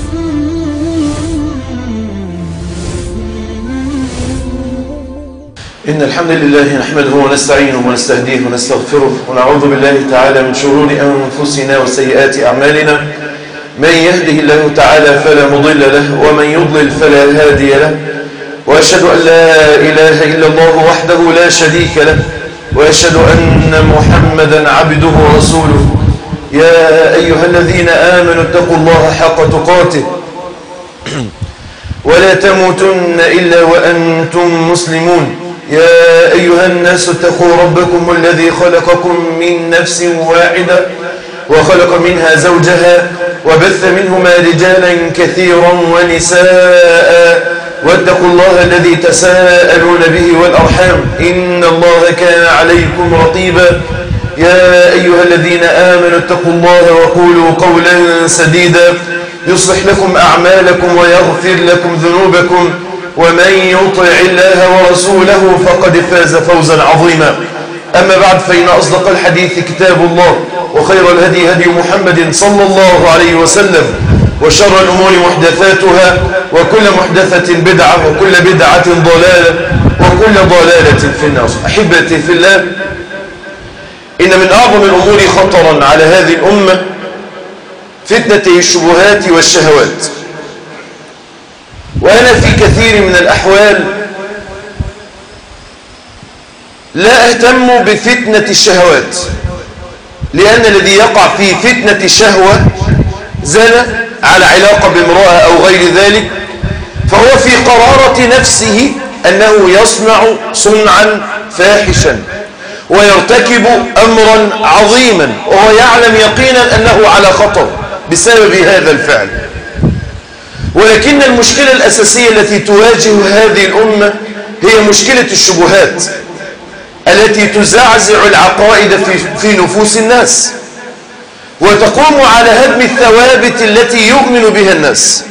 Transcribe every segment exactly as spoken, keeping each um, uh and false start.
إن الحمد لله نحمده ونستعينه ونستهديه ونستغفره ونعوذ بالله تعالى من شرور أنفسنا وسيئات أعمالنا. من يهده الله تعالى فلا مضل له ومن يضلل فلا هادي له، وأشهد أن لا إله إلا الله وحده لا شريك له، وأشهد أن محمدا عبده ورسوله. يا أيها الذين آمنوا اتقوا الله حق تقاته ولا تموتن إلا وأنتم مسلمون. يا أيها الناس اتقوا ربكم الذي خلقكم من نفس واحدة وخلق منها زوجها وبث منهما رجالا كثيرا ونساء، واتقوا الله الذي تساءلون به والأرحام إن الله كان عليكم رقيبا. يا أيها الذين آمنوا اتقوا الله وقولوا قولا سديدا يصلح لكم أعمالكم ويغفر لكم ذنوبكم، ومن يطع الله ورسوله فقد فاز فوزا عظيما. أما بعد، فإن أصدق الحديث كتاب الله، وخير الهدي هدي محمد صلى الله عليه وسلم، وشر الأمور محدثاتها، وكل محدثة بدعة، وكل بدعة ضلالة، وكل ضلالة في النار. أحبتي في الله، إن من أعظم الأمور خطرا على هذه الأمة فتنة الشبهات والشهوات. وأنا في كثير من الأحوال لا أهتم بفتنة الشهوات، لأن الذي يقع في فتنة الشهوة زنى على علاقة بامرأة أو غير ذلك، فهو في قرارة نفسه أنه يصنع صنعا فاحشا ويرتكب أمرا عظيما، وهو يعلم يقينا أنه على خطر بسبب هذا الفعل. ولكن المشكلة الأساسية التي تواجه هذه الأمة هي مشكلة الشبهات التي تزعزع العقائد في, في نفوس الناس، وتقوم على هدم الثوابت التي يؤمن بها الناس.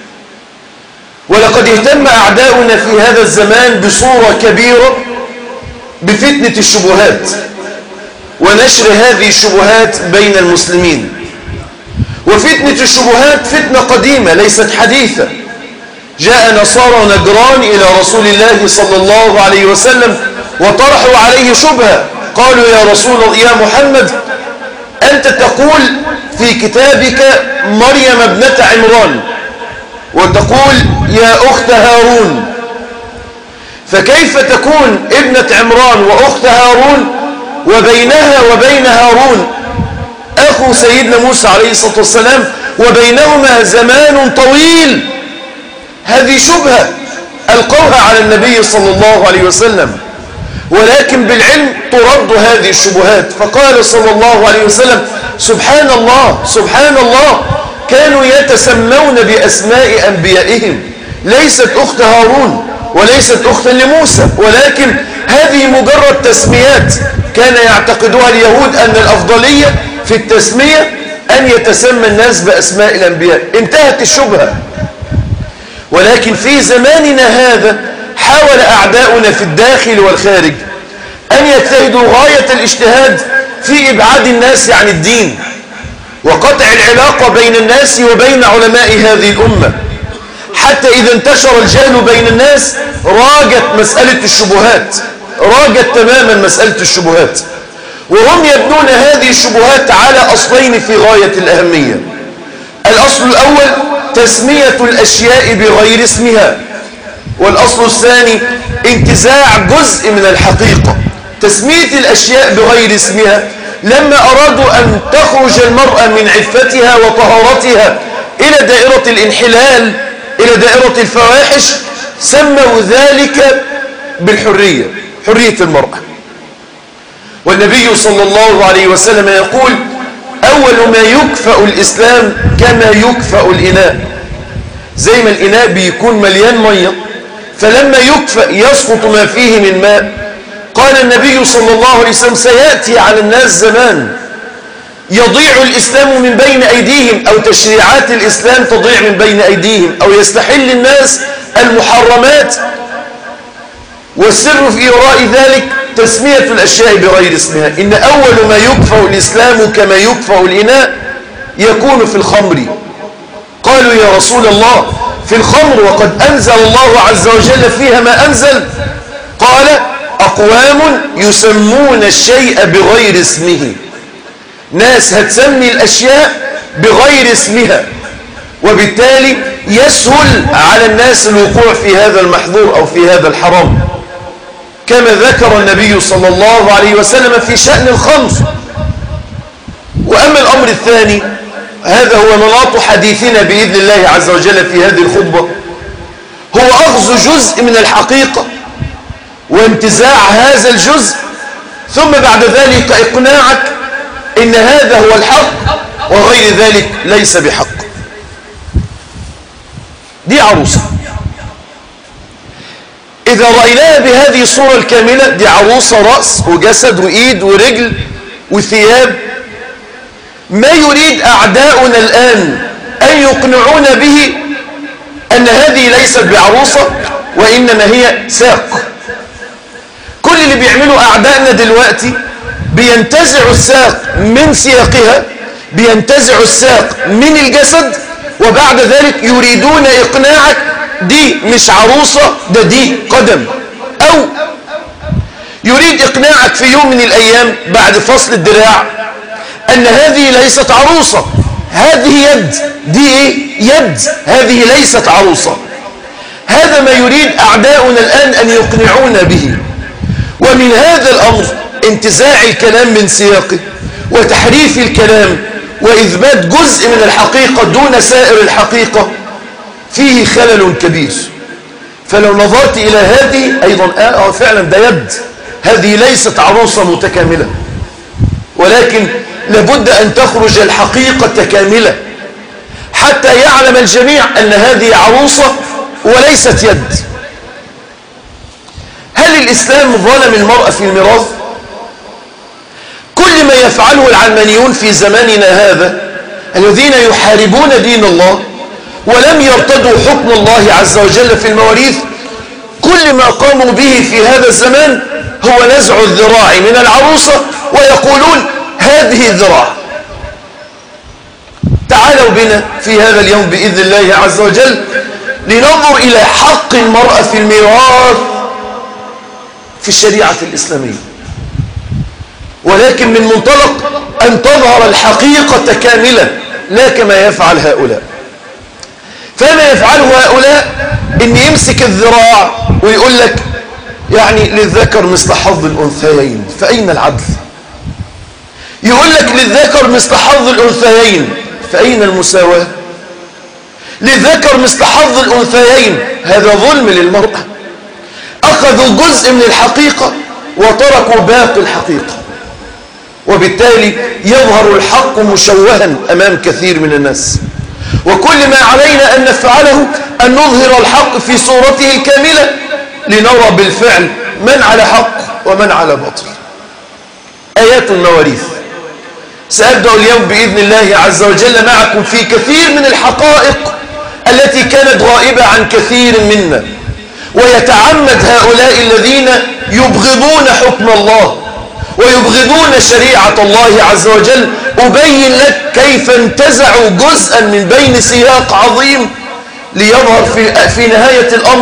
ولقد اهتم أعداؤنا في هذا الزمان بصورة كبيرة بفتنة الشبهات ونشر هذه الشبهات بين المسلمين. وفتنة الشبهات فتنة قديمة ليست حديثة. جاء نصارى نجران إلى رسول الله صلى الله عليه وسلم وطرحوا عليه شبهة، قالوا يا رسول الله، يا محمد، أنت تقول في كتابك مريم ابنة عمران، وتقول يا أخت هارون، فكيف تكون ابنة عمران وأخت هارون وبينها وبين هارون أخو سيدنا موسى عليه الصلاة والسلام وبينهما زمان طويل؟ هذه شبهة ألقوها على النبي صلى الله عليه وسلم، ولكن بالعلم ترد هذه الشبهات. فقال صلى الله عليه وسلم سبحان الله سبحان الله، كانوا يتسمون بأسماء أنبيائهم، ليست أخت هارون وليست أختا لموسى، ولكن هذه مجرد تسميات كان يعتقدها اليهود أن الأفضلية في التسمية أن يتسمى الناس بأسماء الأنبياء. انتهت الشبهة. ولكن في زماننا هذا حاول أعداؤنا في الداخل والخارج أن يجتهدوا غاية الاجتهاد في إبعاد الناس عن الدين وقطع العلاقة بين الناس وبين علماء هذه الأمة، حتى إذا انتشر الجهل بين الناس راجت مسألة الشبهات، راجت تماما مسألة الشبهات. وهم يبنون هذه الشبهات على أصلين في غاية الأهمية. الأصل الأول تسمية الأشياء بغير اسمها، والأصل الثاني انتزاع جزء من الحقيقة. تسمية الأشياء بغير اسمها، لما أرادوا أن تخرج المرأة من عفتها وطهارتها إلى دائرة الانحلال، إلى دائرة الفواحش، سموا ذلك بالحرية، حرية المرأة. والنبي صلى الله عليه وسلم يقول أول ما يكفأ الإسلام كما يكفأ الإناء. زي ما الإناء بيكون مليان مية، فلما يكفأ يسقط ما فيه من ماء. قال النبي صلى الله عليه وسلم سيأتي على الناس زمان يضيع الإسلام من بين أيديهم، أو تشريعات الإسلام تضيع من بين أيديهم، أو يستحل الناس المحرمات، والسر في وراء ذلك تسمية الأشياء بغير اسمها. إن أول ما يكفأ الإسلام كما يكفأ الإناء يكون في الخمر. قالوا يا يا رسول الله في الخمر وقد أنزل الله عز وجل فيها ما أنزل؟ قال أقوام يسمون الشيء بغير اسمه. ناس هتسمي الأشياء بغير اسمها، وبالتالي يسهل على الناس الوقوع في هذا المحظور أو في هذا الحرام، كما ذكر النبي صلى الله عليه وسلم في شأن الخمر. وأما الأمر الثاني، هذا هو مناط حديثنا بإذن الله عز وجل في هذه الخطبة، هو أخذ جزء من الحقيقة وانتزاع هذا الجزء، ثم بعد ذلك إقناعك إن هذا هو الحق وغير ذلك ليس بحق. دي عروسة إذا رأيناها بهذه الصورة الكاملة، دي عروسة رأس وجسد وإيد ورجل وثياب. ما يريد أعداؤنا الآن أن يقنعونا به أن هذه ليست بعروسة وإنما هي ساق. كل اللي بيعملوا أعدائنا دلوقتي بينتزعوا الساق من سياقها، بينتزعوا الساق من الجسد، وبعد ذلك يريدون إقناعك دي مش عروسة، ده دي قدم. أو يريد إقناعك في يوم من الأيام بعد فصل الدراع أن هذه ليست عروسة، هذه يد، دي إيه؟ يد، هذه ليست عروسة. هذا ما يريد أعداؤنا الآن أن يقنعونا به. ومن هذا الأمر انتزاع الكلام من سياقه وتحريف الكلام وإثبات جزء من الحقيقة دون سائر الحقيقة فيه خلل كبير. فلو نظرت إلى هذه أيضا آه فعلا ده يد، هذه ليست عروسة متكاملة، ولكن لابد أن تخرج الحقيقة كاملة حتى يعلم الجميع أن هذه عروسة وليست يد. هل الإسلام ظلم المرأة في الميراث؟ كل ما يفعله العلمانيون في زماننا هذا الذين يحاربون دين الله ولم يرتدوا حكم الله عز وجل في المواريث، كل ما قاموا به في هذا الزمان هو نزع الذراع من العروسة ويقولون هذه الذراع. تعالوا بنا في هذا اليوم بإذن الله عز وجل لننظر إلى حق المرأة في الميراث في الشريعة الإسلامية، ولكن من منطلق أن تظهر الحقيقة كاملة لا كما يفعل هؤلاء. فما يفعله هؤلاء إن يمسك الذراع ويقول لك يعني للذكر مثل حظ الأنثيين، فأين العدل؟ يقول لك للذكر مثل حظ الأنثيين، فأين المساواة؟ للذكر مثل حظ الأنثيين، هذا ظلم للمرأة. أخذوا جزء من الحقيقة وتركوا باقي الحقيقة، وبالتالي يظهر الحق مشوها أمام كثير من الناس. وكل ما علينا أن نفعله أن نظهر الحق في صورته الكاملة لنرى بالفعل من على حق ومن على باطل. آيات المواريث. سأبدأ اليوم بإذن الله عز وجل معكم في كثير من الحقائق التي كانت غائبة عن كثير منا، ويتعمد هؤلاء الذين يبغضون حكم الله ويبغضون شريعة الله عز وجل أبين لك كيف انتزعوا جزءا من بين سياق عظيم ليظهر في, في نهاية الأمر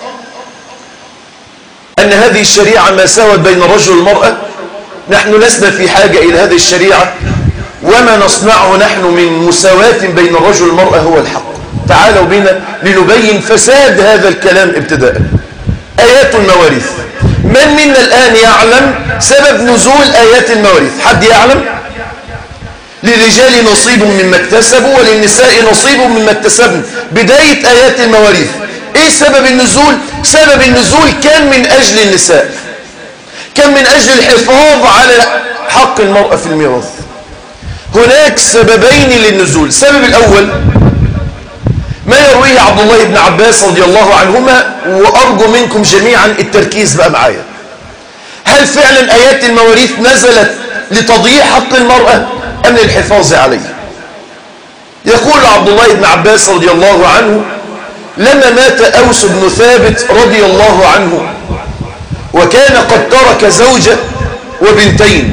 أن هذه الشريعة ما ساوت بين الرجل والمرأة. نحن لسنا في حاجة إلى هذه الشريعة، وما نصنعه نحن من مساواة بين الرجل والمرأة هو الحق. تعالوا بنا لنبين فساد هذا الكلام ابتداء. آيات المواريث. من منا الآن يعلم سبب نزول آيات المواريث؟ حد يعلم؟ للرجال نصيب مما اكتسبوا وللنساء نصيب مما اكتسبن. بداية آيات المواريث ايه سبب النزول؟ سبب النزول كان من أجل النساء، كان من أجل الحفاظ على حق المرأة في الميراث. هناك سببين للنزول. السبب الأول ما يرويه عبد الله بن عباس رضي الله عنهما، وأرجو منكم جميعا التركيز بقى معايا. هل فعلا آيات المواريث نزلت لتضييع حق المرأة أم للحفاظ عليه؟ يقول عبد الله بن عباس رضي الله عنه لما مات أوس بن ثابت رضي الله عنه وكان قد ترك زوجة وبنتين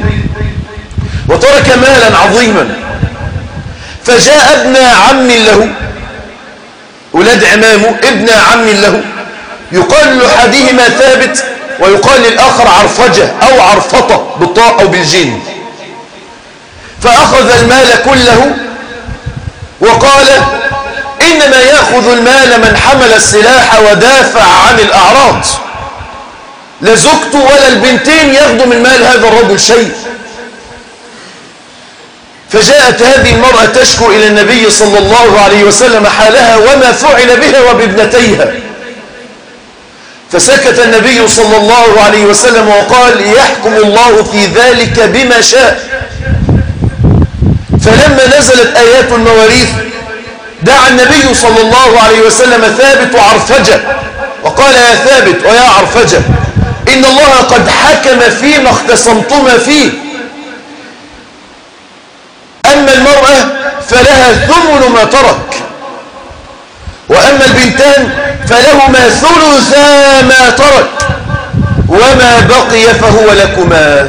وترك مالا عظيما، فجاء ابن عم له محمد عمامه ابن عم له، يقال لأحدهما ثابت ويقال للآخر عرفجة أو عرفطة بالطاء أو بالجيم. فأخذ المال كله وقال إنما يأخذ المال من حمل السلاح ودافع عن الأعراض، لا زوجته ولا البنتين ياخذوا من مال هذا الرجل شيء. فجاءت هذه المرأة تشكو إلى النبي صلى الله عليه وسلم حالها وما فعل بها وبابنتيها، فسكت النبي صلى الله عليه وسلم وقال يحكم الله في ذلك بما شاء. فلما نزلت آيات المواريث دعا النبي صلى الله عليه وسلم ثابت وعرفجة وقال يا ثابت ويا عرفجة إن الله قد حكم فيما اختصمتما فيه، أما المرأة فلها ثمن ما ترك، وأما البنتان فلهما ثلثا ما ترك، وما بقي فهو لكما.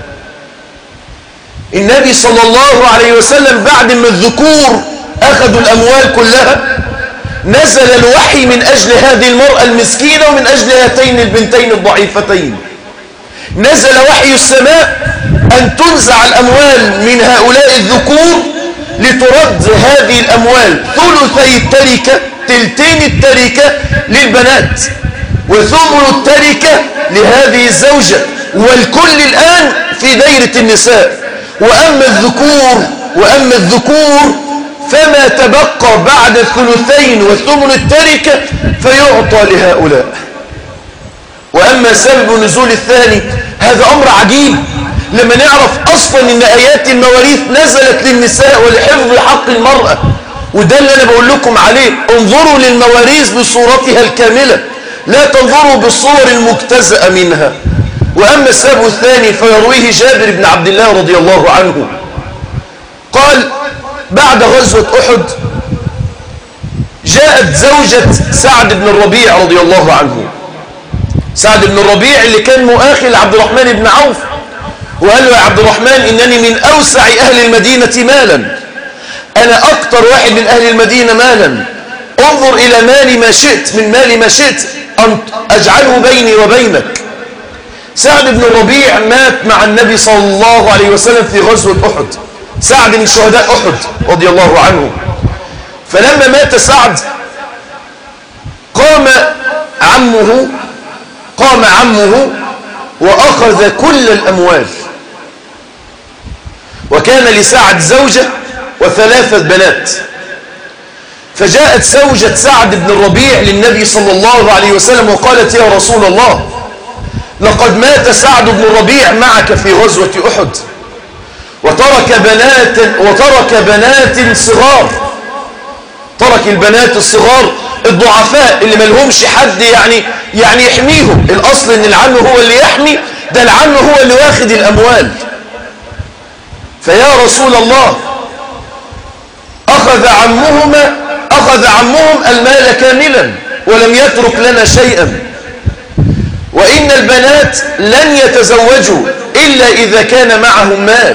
النبي صلى الله عليه وسلم بعد ما الذكور أخذوا الأموال كلها نزل الوحي من أجل هذه المرأة المسكينة ومن أجل هاتين البنتين الضعيفتين. نزل وحي السماء أن تنزع الأموال من هؤلاء الذكور لترد هذه الأموال ثلثي التركة، تلتين التركة للبنات، وثمن التركة لهذه الزوجة، والكل الآن في دائرة النساء. وأما الذكور وأما الذكور فما تبقى بعد الثلثين وثمن التركة فيعطى لهؤلاء. وأما سبب نزول الثاني هذا أمر عجيب لما نعرف أصلا أن آيات المواريث نزلت للنساء ولحفظ حق المرأة، وده اللي أنا بقول لكم عليه. انظروا للمواريث بصورتها الكاملة، لا تنظروا بالصور المجتزأة منها. وأما السبب الثاني فيرويه جابر بن عبد الله رضي الله عنه قال بعد غزوة أحد جاءت زوجة سعد بن الربيع رضي الله عنه، سعد بن الربيع اللي كان مؤاخي لعبد الرحمن بن عوف، وقال له يا عبد الرحمن إنني من أوسع أهل المدينة مالا، أنا أكتر واحد من أهل المدينة مالا، انظر إلى مالي ما شئت، من مالي ما شئت أن أجعله بيني وبينك. سعد بن الربيع مات مع النبي صلى الله عليه وسلم في غزوة أحد، سعد من شهداء أحد رضي الله عنه. فلما مات سعد قام عمه قام عمه وأخذ كل الأموال، وكان لسعد زوجة وثلاثة بنات. فجاءت زوجة سعد بن الربيع للنبي صلى الله عليه وسلم وقالت يا رسول الله لقد مات سعد بن الربيع معك في غزوة أحد وترك بنات وترك بنات صغار، ترك البنات الصغار الضعفاء اللي ما لهمش حد يعني يعني يحميهم. الأصل ان العم هو اللي يحمي، ده العم هو اللي واخد الأموال. فيا رسول الله أخذ عمهما أخذ عمهم المال كاملا ولم يترك لنا شيئا، وإن البنات لن يتزوجوا إلا إذا كان معهم مال.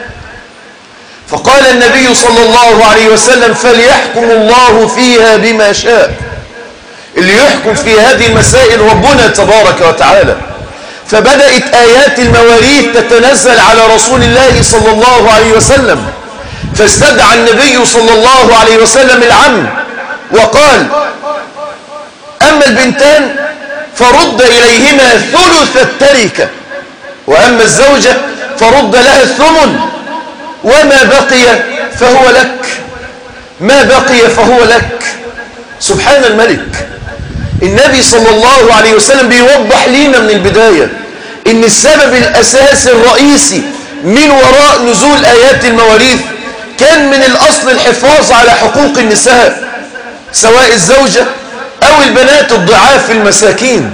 فقال النبي صلى الله عليه وسلم فليحكم الله فيها بما شاء، اللي يحكم في هذه المسائل ربنا تبارك وتعالى. فبدأت آيات المواريث تتنزل على رسول الله صلى الله عليه وسلم، فاستدعى النبي صلى الله عليه وسلم العم وقال أما البنتان فرد إليهما ثلث التركة، وأما الزوجة فرد لها الثمن، وما بقي فهو لك، ما بقي فهو لك. سبحان الملك. النبي صلى الله عليه وسلم بيوضح لنا من البداية ان السبب الأساسي الرئيسي من وراء نزول آيات المواريث كان من الأصل الحفاظ على حقوق النساء، سواء الزوجة أو البنات الضعاف المساكين.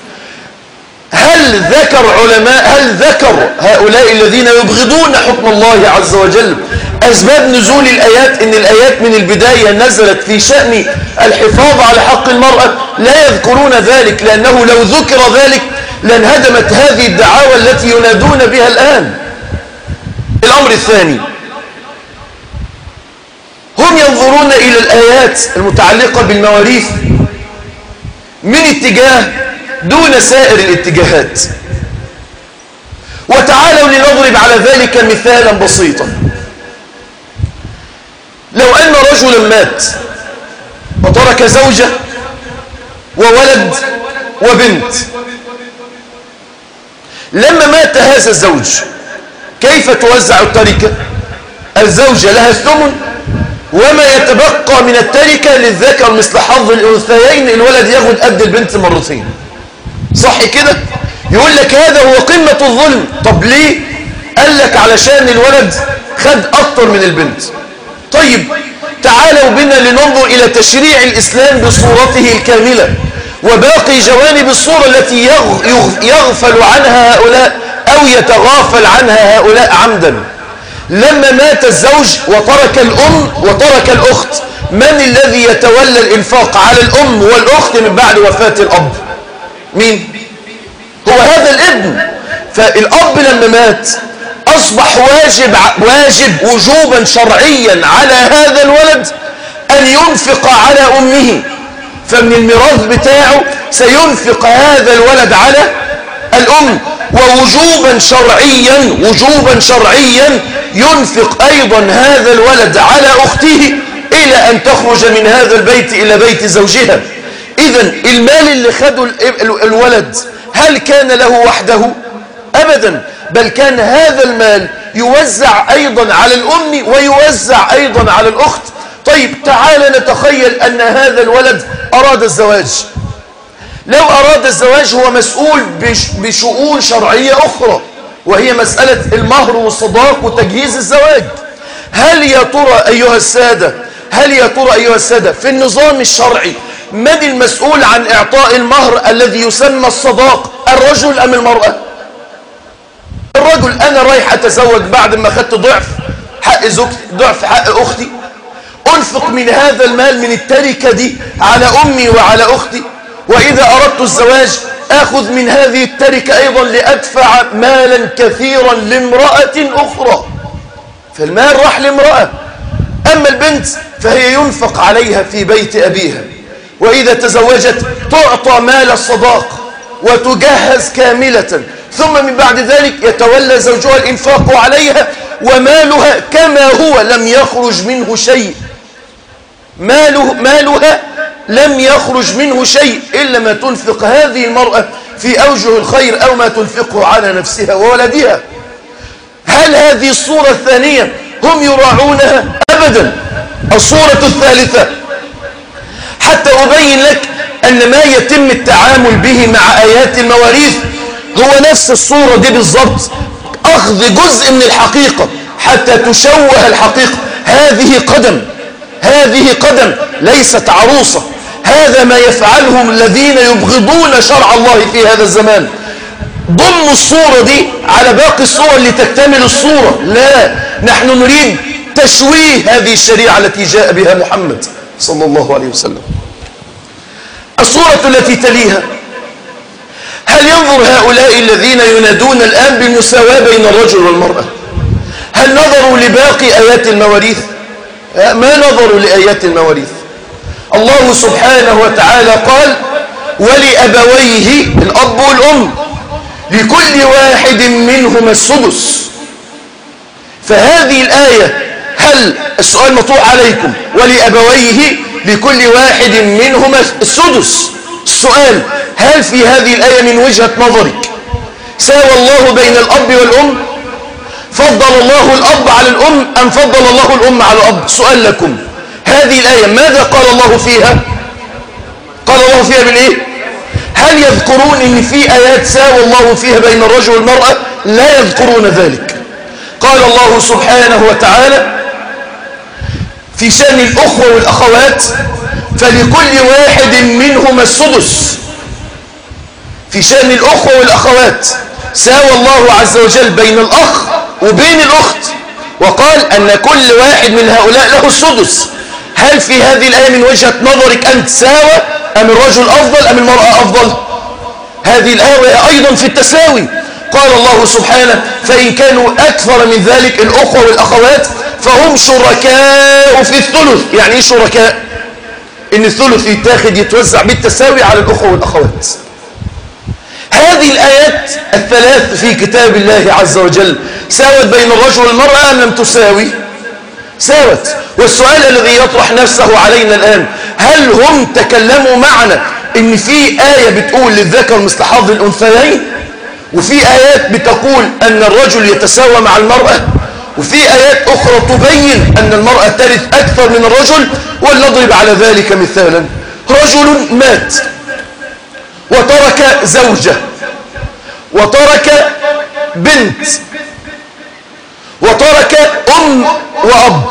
هل ذكر علماء هل ذكر هؤلاء الذين يبغضون حكم الله عز وجل أسباب نزول الآيات إن الآيات من البداية نزلت في شأن الحفاظ على حق المرأة؟ لا يذكرون ذلك، لأنه لو ذكر ذلك لانهدمت هذه الدعاوى التي ينادون بها الآن. الأمر الثاني، هم هم ينظرون إلى الآيات المتعلقة بالمواريث من اتجاه دون سائر الاتجاهات. وتعالوا لنضرب على ذلك مثالا بسيطا. لو أن رجلا مات وترك زوجة وولد وبنت، لما مات هذا الزوج كيف توزع التركة؟ الزوجة لها الثمن، وما يتبقى من التركة للذكر مثل حظ الأنثيين، الولد ياخد قد البنت مرتين. صح كده؟ يقول لك هذا هو قمة الظلم. طب ليه؟ قال لك علشان الولد خد أكتر من البنت. طيب تعالوا بنا لننظر إلى تشريع الإسلام بصورته الكاملة وباقي جوانب الصورة التي يغفل عنها هؤلاء أو يتغافل عنها هؤلاء عمدا. لما مات الزوج وترك الأم وترك الأخت، من الذي يتولى الإنفاق على الأم والأخت من بعد وفاة الأب؟ مين؟ هو هذا الابن. فالأب لما مات أصبح واجب, واجب وجوبا شرعيا على هذا الولد أن ينفق على أمه، فمن الميراث بتاعه سينفق هذا الولد على الأم، ووجوبا شرعيا وجوبا شرعيا ينفق أيضا هذا الولد على أخته إلى أن تخرج من هذا البيت إلى بيت زوجها. إذن المال اللي خده الولد هل كان له وحده؟ أبدا، بل كان هذا المال يوزع أيضا على الأم ويوزع أيضا على الأخت. طيب تعال نتخيل أن هذا الولد أراد الزواج. لو أراد الزواج هو مسؤول بشؤون شرعية أخرى، وهي مسألة المهر والصداق وتجهيز الزواج. هل يا ترى أيها السادة هل يا ترى أيها السادة في النظام الشرعي من المسؤول عن إعطاء المهر الذي يسمى الصداق، الرجل أم المرأة؟ الرجل. أنا رايح أتزوج بعد ما أخذت ضعف حق زوجتي، ضعف حق أختي، أنفق من هذا المال من التركة دي على أمي وعلى أختي، وإذا أردت الزواج أخذ من هذه التركة أيضا لأدفع مالا كثيرا لامرأة أخرى، فالمال راح لامرأة. أما البنت فهي ينفق عليها في بيت أبيها، وإذا تزوجت تعطى مال الصداق وتجهز كاملة، ثم من بعد ذلك يتولى زوجها الإنفاق عليها، ومالها كما هو لم يخرج منه شيء. ماله مالها لم يخرج منه شيء إلا ما تنفق هذه المرأة في أوجه الخير أو ما تنفقه على نفسها وولدها. هل هذه الصورة الثانية هم يراعونها؟ أبدا. الصورة الثالثة، حتى أبين لك أن ما يتم التعامل به مع آيات المواريث هو نفس الصورة دي بالضبط، أخذ جزء من الحقيقة حتى تشوه الحقيقة. هذه قدم هذه قدم ليست عروسة. هذا ما يفعله الذين يبغضون شرع الله في هذا الزمان. ضم الصورة دي على باقي الصور لتكتمل الصورة. لا، نحن نريد تشويه هذه الشريعة التي جاء بها محمد صلى الله عليه وسلم. الصورة التي تليها، هل ينظر هؤلاء الذين ينادون الآن بالمساواة بين الرجل والمرأة، هل نظروا لباقي آيات المواريث؟ ما نظروا لآيات المواريث. الله سبحانه وتعالى قال ولأبويه، الأب والأم، لكل واحد منهما السدس. فهذه الآية، هل السؤال مطروح عليكم ولأبويه لكل واحد منهما السدس، السؤال هل في هذه الآية من وجهة نظرك ساوى الله بين الأب والأم؟ فضل الله الأب على الأم أم فضل الله الأم على الأب؟ سؤال لكم، هذه الآية ماذا قال الله فيها؟ قال الله فيها بالإيه؟ هل يذكرون إن في آيات ساوى الله فيها بين الرجل والمرأة؟ لا يذكرون ذلك. قال الله سبحانه وتعالى في شأن الأخوة والأخوات فلكل واحد منهما السدس. في شأن الأخوة والأخوات ساوى الله عز وجل بين الأخ وبين الأخت، وقال أن كل واحد من هؤلاء له السدس. هل في هذه الآية من وجهة نظرك أنت ساوى أم الرجل أفضل أم المرأة أفضل؟ هذه الآية أيضا في التساوي. قال الله سبحانه فإن كانوا أكثر من ذلك الأخوة والأخوات فهم شركاء في الثلث. يعني ايه شركاء؟ ان الثلث يتاخد يتوزع بالتساوي على الاخوة والاخوات. هذه الآيات الثلاث في كتاب الله عز وجل ساوت بين الرجل والمرأة أم لم تساوي؟ ساوت. والسؤال الذي يطرح نفسه علينا الآن، هل هم تكلموا معنا إن في آية بتقول للذكر مثل حظ الأنثيين، وفي آيات بتقول أن الرجل يتساوى مع المرأة، وفي آيات أخرى تبين أن المرأة ترث أكثر من الرجل؟ ولنضرب على ذلك مثالا. رجل مات وترك زوجة وترك بنت وترك أم وأب.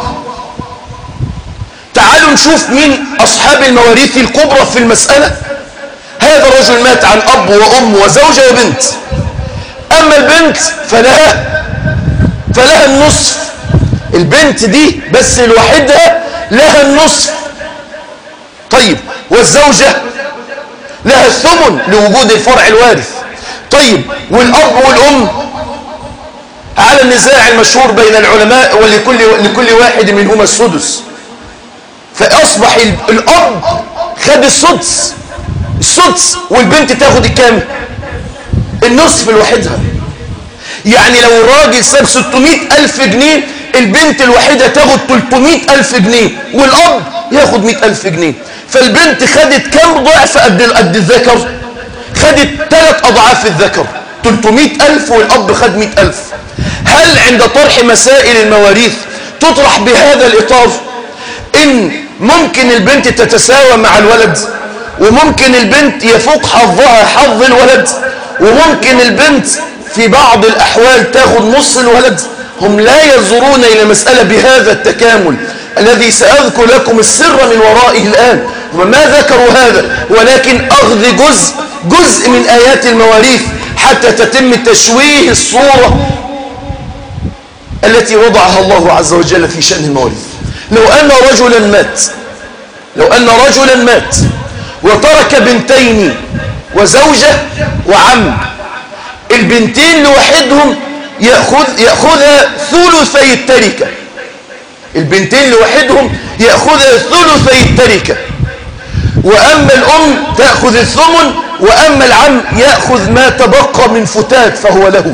تعالوا نشوف مين أصحاب المواريث الكبرى في المسألة. هذا الرجل مات عن أب وأم وزوجة وبنت. أما البنت فلها فلها النصف. البنت دي بس لوحدها لها النصف. طيب والزوجة لها الثمن لوجود الفرع الوارث. طيب والأب والأم على النزاع المشهور بين العلماء، ولكل لكل واحد منهما السدس. فأصبح الأب خد السدس السدس والبنت تاخد الكام؟ النصف لوحدها. يعني لو الراجل ساب ستمائة ألف جنيه، البنت الوحيدة تاخد ثلاثمائة ألف جنيه والأب ياخد مائة ألف جنيه. فالبنت خدت كم ضعف قد قد الذكر؟ خدت ثلاث أضعاف الذكر، ثلاثمائة ألف والأب خد مائة ألف. هل عند طرح مسائل المواريث تطرح بهذا الإطار إن ممكن البنت تتساوى مع الولد، وممكن البنت يفوق حظها حظ الولد، وممكن البنت في بعض الأحوال تاخد نص الولد؟ هم لا ينظرون إلى مسألة بهذا التكامل الذي سأذكر لكم السر من ورائه الآن. وما ذكروا هذا، ولكن أخذ جزء جزء من آيات المواريث حتى تتم تشويه الصورة التي وضعها الله عز وجل في شأن المواريث. لو أن رجلا مات لو أن رجلا مات وترك بنتين وزوجة وعم، البنتين لوحدهم يأخذ يأخذها ثلثي التركة. البنتين لوحدهم يأخذها ثلثي التركة. وأما الأم تأخذ الثمن، وأما العم يأخذ ما تبقى من فتات فهو له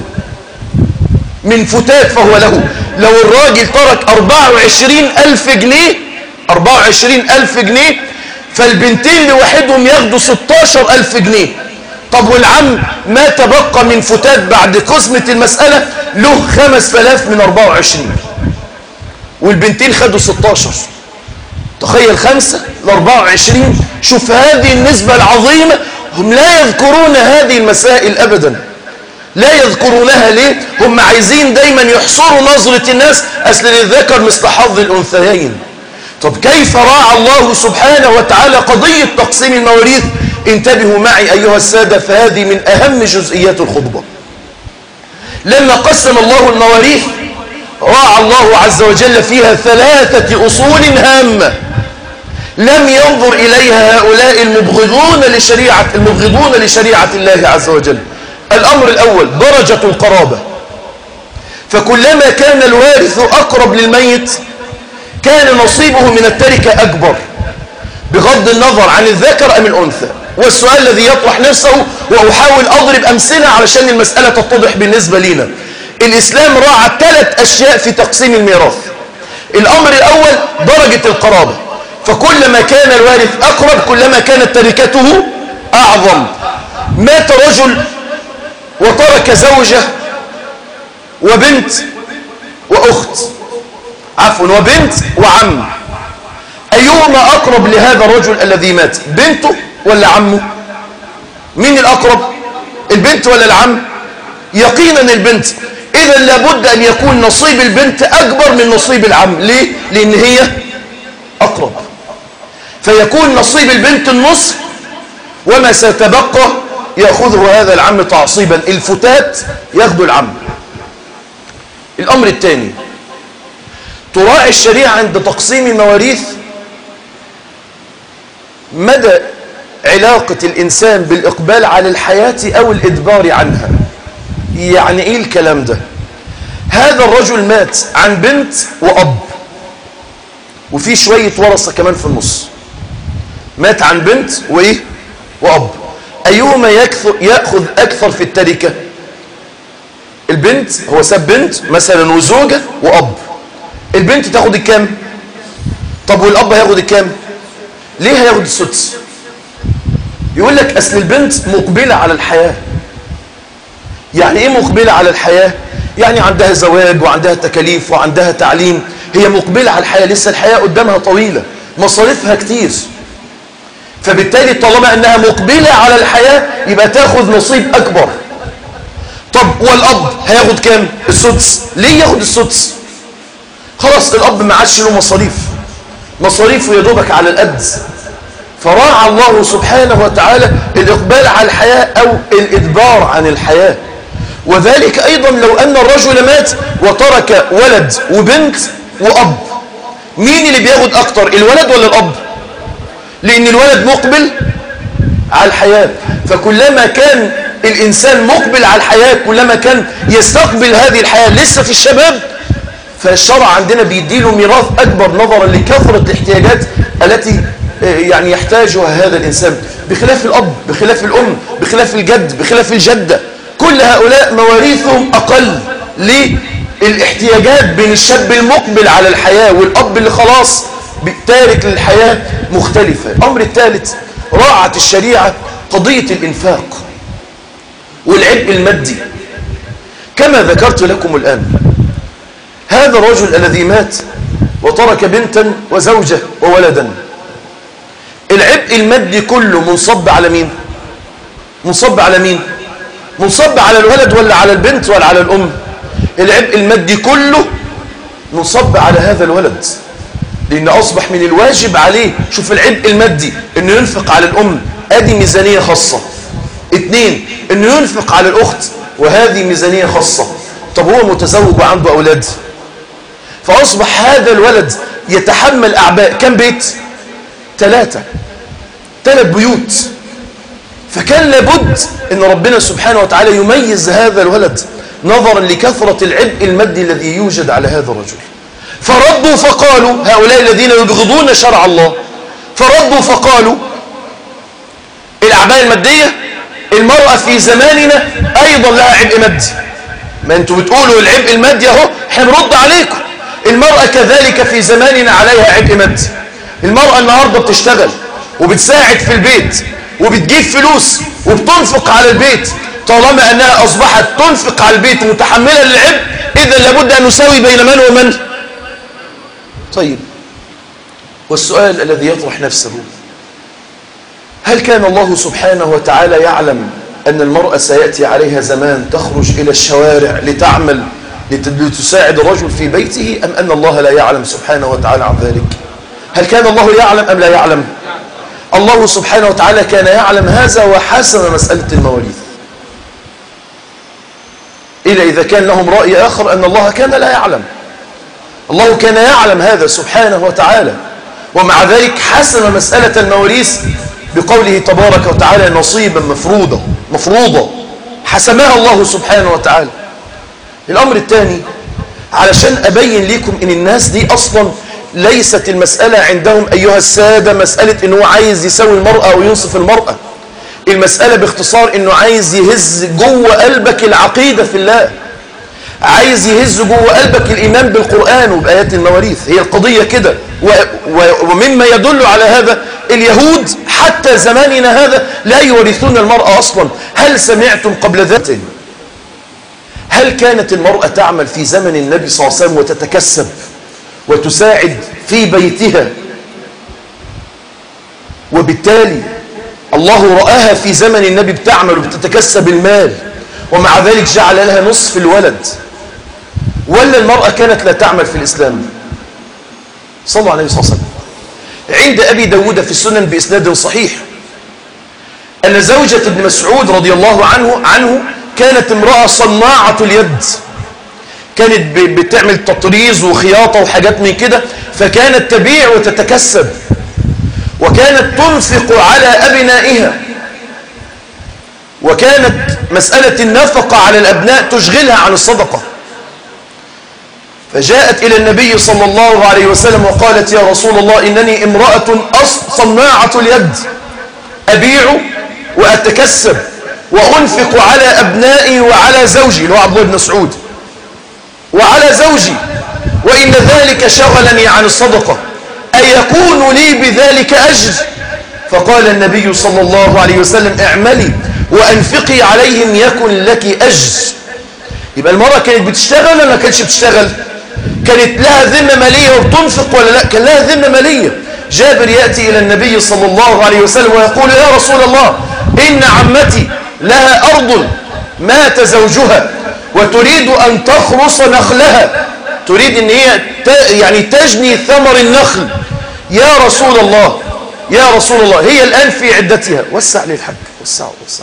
من فتات فهو له. لو الراجل ترك أربعة وعشرين ألف جنيه أربعة وعشرين ألف جنيه، فالبنتين لوحدهم ياخدوا ستاشر ألف جنيه. طب والعم ما تبقى من فتات بعد قسمة المسألة له خمسة آلاف من أربعة وعشرين، والبنتين خدوا ستاشر. تخيل خمسة لأربعة وعشرين. شوف هذه النسبة العظيمة. هم لا يذكرون هذه المسائل أبدا، لا يذكرونها. ليه؟ هم عايزين دايما يحصروا نظرة الناس، أصل للذكر مثل حظ الأنثيين. طب كيف راعى الله سبحانه وتعالى قضية تقسيم المواريث؟ انتبهوا معي أيها السادة، فهذه من أهم جزئيات الخطبة. لما قسم الله المواريث راعى الله عز وجل فيها ثلاثة أصول هامة لم ينظر إليها هؤلاء المبغضون لشريعة المبغضون لشريعة الله عز وجل. الأمر الأول درجة القرابة. فكلما كان الوارث أقرب للميت كان نصيبه من التركة أكبر، بغض النظر عن الذكر أم الأنثى. والسؤال الذي يطرح نفسه، وأحاول أضرب أمثلة علشان المسألة تتضح بالنسبة لنا. الإسلام راعى ثلاث أشياء في تقسيم الميراث. الأمر الأول درجة القرابة. فكلما كان الوارث أقرب كلما كانت تركته أعظم. مات رجل وترك زوجة وبنت وأخت عفوا وبنت وعم، أيهما أقرب لهذا الرجل الذي مات؟ بنته ولا عمه؟ مين الأقرب؟ البنت ولا العم؟ يقينا البنت. إذا لابد أن يكون نصيب البنت أكبر من نصيب العم. ليه؟ لأن هي أقرب. فيكون نصيب البنت النصف، وما سيتبقى يأخذه هذا العم تعصيبا. الفتات ياخذ العم. الأمر الثاني، تراعي الشريعة عند تقسيم المواريث مدى علاقة الإنسان بالإقبال على الحياة أو الإدبار عنها. يعني إيه الكلام ده؟ هذا الرجل مات عن بنت وأب، وفي شوية ورثة كمان في النص. مات عن بنت وإيه وأب، أيهما يأخذ أكثر في التركة؟ البنت، هو ساب بنت مثلا وزوجة وأب، البنت تاخد الكام؟ طب والأب هياخد الكام؟ ليه هياخد السدس؟ يقول لك أصل البنت مقبلة على الحياة. يعني إيه مقبلة على الحياة؟ يعني عندها زواج وعندها تكاليف وعندها تعليم، هي مقبلة على الحياة، لسه الحياة قدامها طويلة، مصاريفها كتير، فبالتالي طالما أنها مقبلة على الحياة يبقى تاخد نصيب أكبر. طب والأب هياخد كام؟ السدس. ليه ياخد السدس؟ خلاص الأب ما عادش له مصاريف، مصاريفه يدوبك على القد، فراعى الله سبحانه وتعالى الإقبال على الحياة أو الإدبار عن الحياة. وذلك أيضا لو أن الرجل مات وترك ولد وبنت وأب، مين اللي بياخد أكتر، الولد ولا الأب؟ لأن الولد مقبل على الحياة، فكلما كان الإنسان مقبل على الحياة كلما كان يستقبل هذه الحياة لسه في الشباب، فالشرع عندنا بيديله ميراث أكبر نظرا لكثرة الاحتياجات التي يعني يحتاجها هذا الإنسان، بخلاف الأب، بخلاف الأم، بخلاف الجد، بخلاف الجدة. كل هؤلاء مواريثهم أقل للاحتياجات بين الشاب المقبل على الحياة والأب اللي خلاص تارك للحياة مختلفة. الأمر الثالث، راعت الشريعة قضية الإنفاق والعبء المادي كما ذكرت لكم الآن. هذا الرجل الذي مات وترك بنتا وزوجة وولدا، العبء المادي كله منصب على مين؟ منصب على مين؟ منصب على الولد ولا على البنت ولا على الأم؟ العبء المادي كله منصب على هذا الولد، لأن أصبح من الواجب عليه، شوف العبء المادي، أنه ينفق على الأم، هذه ميزانية خاصة. اثنين، أنه ينفق على الأخت، وهذه ميزانية خاصة. طب هو متزوج وعنده أولاد، فأصبح هذا الولد يتحمل أعباء كم بيت؟ ثلاثة ثلاث بيوت. فكان لابد أن ربنا سبحانه وتعالى يميز هذا الولد نظرا لكثرة العبء المادي الذي يوجد على هذا الرجل. فردوا فقالوا، هؤلاء الذين يبغضون شرع الله، فردوا فقالوا الأعباء المادية، المرأة في زماننا أيضا لها عبء مادي. ما أنتوا بتقولوا العبء المادي اهو، احنا بنرد عليكم. المرأة كذلك في زماننا عليها عبء مادي. المرأة النهاردة بتشتغل وبتساعد في البيت وبتجيب فلوس وبتنفق على البيت، طالما أنها أصبحت تنفق على البيت متحملة للعبء، إذا لابد أن نساوي بين من ومن. طيب، والسؤال الذي يطرح نفسه، هل كان الله سبحانه وتعالى يعلم أن المرأة سيأتي عليها زمان تخرج إلى الشوارع لتعمل لتساعد الرجل في بيته، أم أن الله لا يعلم سبحانه وتعالى عن ذلك؟ هل كان الله يعلم أم لا يعلم؟ الله سبحانه وتعالى كان يعلم هذا وحسم مسألة المواريث، إلا إذا كان لهم رأي آخر أن الله كان لا يعلم. الله كان يعلم هذا سبحانه وتعالى، ومع ذلك حسم مسألة المواريث بقوله تبارك وتعالى نصيبا مفروضا مفروضا حسمها الله سبحانه وتعالى. الأمر الثاني، علشان أبين لكم إن الناس دي أصلا ليست المسألة عندهم أيها السادة مسألة إنه عايز يساوي المرأة أو ينصف المرأة. المسألة باختصار إنه عايز يهز جوه قلبك العقيدة في الله، عايز يهز جوه قلبك الإيمان بالقرآن وبآيات المواريث. هي القضية كده. ومما يدل على هذا، اليهود حتى زماننا هذا لا يورثون المرأة أصلا. هل سمعتم قبل ذات هل كانت المرأة تعمل في زمن النبي صلى الله عليه وسلم وتتكسب وتساعد في بيتها، وبالتالي الله رآها في زمن النبي بتعمل وبتتكسب المال، ومع ذلك جعل لها نصف الولد؟ ولا المرأة كانت لا تعمل في الإسلام؟ صلى الله عليه وسلم. عند أبي داود في السنن بإسناد صحيح أن زوجة ابن مسعود رضي الله عنه عنه كانت امرأة صناعة اليد، كانت بتعمل تطريز وخياطة وحاجات من كده، فكانت تبيع وتتكسب، وكانت تنفق على أبنائها، وكانت مسألة النفقة على الأبناء تشغلها عن الصدقة. فجاءت إلى النبي صلى الله عليه وسلم وقالت يا رسول الله إنني امرأة صناعة اليد أبيع وأتكسب وأنفق على أبنائي وعلى زوجي اللي هو عبد الله بن مسعود وعلى زوجي وإن ذلك شغلني عن الصدقة أيكون لي بذلك أجر؟ فقال النبي صلى الله عليه وسلم اعملي وأنفقي عليهم يكن لك أجر. يبقى المرأة كانت بتشتغل ولا ما كانتش بتشتغل؟ كانت لها ذمة مالية وبتنفق ولا لا؟ كان لها ذمة مالية. جابر يأتي إلى النبي صلى الله عليه وسلم ويقول يا رسول الله إن عمتي لها أرض مات زوجها وتريد أن تخرص نخلها، تريد أن هي يعني تجني ثمر النخل. يا رسول الله يا رسول الله هي الآن في عدتها. وسع لي الحج وسع وسع.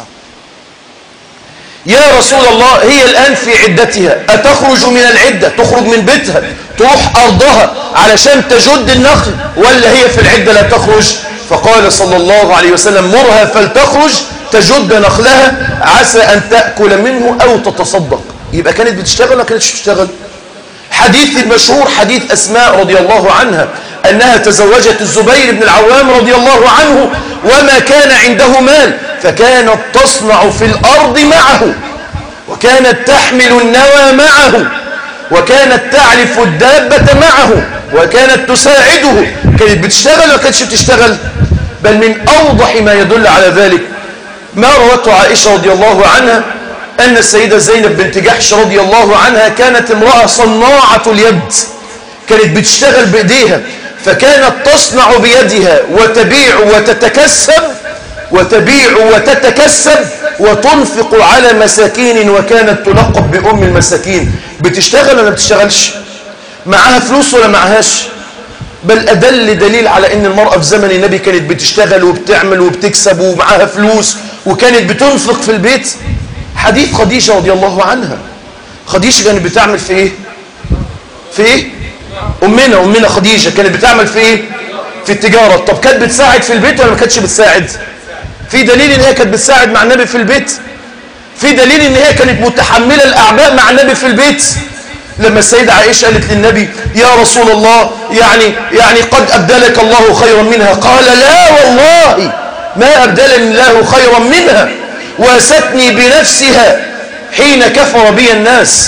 يا رسول الله هي الآن في عدتها أتخرج من العدة، تخرج من بيتها تروح أرضها علشان تجد النخل، ولا هي في العدة لا تخرج؟ فقال صلى الله عليه وسلم مرها فلتخرج تجد نخلها عسى أن تأكل منه أو تتصدق. يبقى كانت بتشتغل ولا كانتش بتشتغل؟ حديث المشهور حديث أسماء رضي الله عنها أنها تزوجت الزبير بن العوام رضي الله عنه وما كان عنده مال، فكانت تصنع في الأرض معه وكانت تحمل النوى معه وكانت تعلف الدابة معه وكانت تساعده. كانت بتشتغل ولا كانتش بتشتغل؟ بل من أوضح ما يدل على ذلك ما روته عائشة رضي الله عنها أن السيدة زينب بنت جحش رضي الله عنها كانت امرأة صناعة اليد، كانت بتشتغل بإيديها، فكانت تصنع بيدها وتبيع وتتكسب وتبيع وتتكسب وتنفق على مساكين، وكانت تلقب بأم المساكين. بتشتغل ولا بتشتغلش؟ معها فلوس ولا معهاش؟ بل أدل دليل على أن المرأة في زمن النبي كانت بتشتغل وبتعمل وبتكسب ومعها فلوس وكانت بتنفق في البيت. حديث خديجة رضي الله عنها، خديجة كانت بتعمل في إيه؟ في إيه؟ أمنا أمنا خديجة كانت بتعمل في إيه؟ في التجارة. طب كانت بتساعد في البيت ولا ما كانتش بتساعد؟ في دليل ان هي كانت بتساعد مع النبي في البيت، في دليل ان هي كانت متحملة الأعباء مع النبي في البيت. لما السيدة عائشة قالت للنبي يا رسول الله يعني يعني قد أبدلك الله خيرا منها، قال لا والله ما أبدلني الله خيرا منها، واستني بنفسها حين كفر بي الناس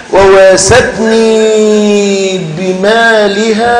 وواستني بمالها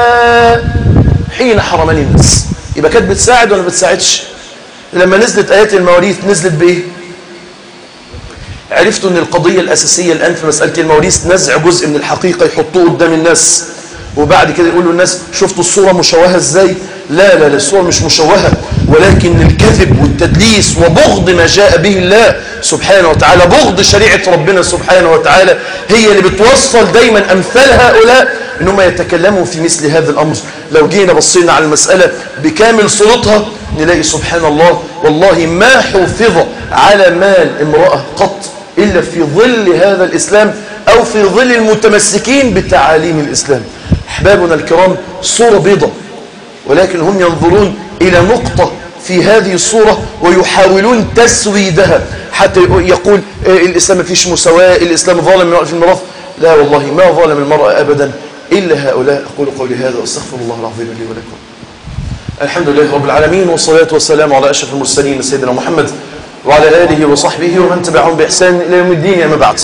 حين حرمني الناس. يبقى كانت بتساعد ولا بتساعدش؟ لما نزلت آيات المواريث نزلت بإيه؟ عرفتوا أن القضية الأساسية الآن في مسألة المواريث نزع جزء من الحقيقة يحطوه قدام الناس وبعد كده يقولوا الناس شفتوا الصورة مشوهة إزاي؟ لا لا لا الصورة مش مشوهة، ولكن الكذب والتدليس وبغض ما جاء به الله سبحانه وتعالى، بغض شريعة ربنا سبحانه وتعالى هي اللي بتوصل دايما أمثال هؤلاء إنهم يتكلموا في مثل هذا الأمر. لو جينا بصينا على المسألة بكامل صورتها نلاقي سبحان الله والله ما حفظ على مال امرأة قط إلا في ظل هذا الإسلام أو في ظل المتمسكين بتعاليم الإسلام. أحبابنا الكرام صورة بيضة، ولكن هم ينظرون إلى نقطة في هذه الصورة ويحاولون تسويدها حتى يقول الإسلام ما فيش مساواة، الإسلام ظالم في الميراث. لا والله ما ظالم المرأة أبدا إلا هؤلاء. أقول قولي هذا وأستغفر الله العظيم لي ولكم. الحمد لله رب العالمين، والصلاة والسلام على أشرف المرسلين سيدنا محمد وعلى آله وصحبه ومن تبعهم بإحسان إلى يوم الدين. أما بعد،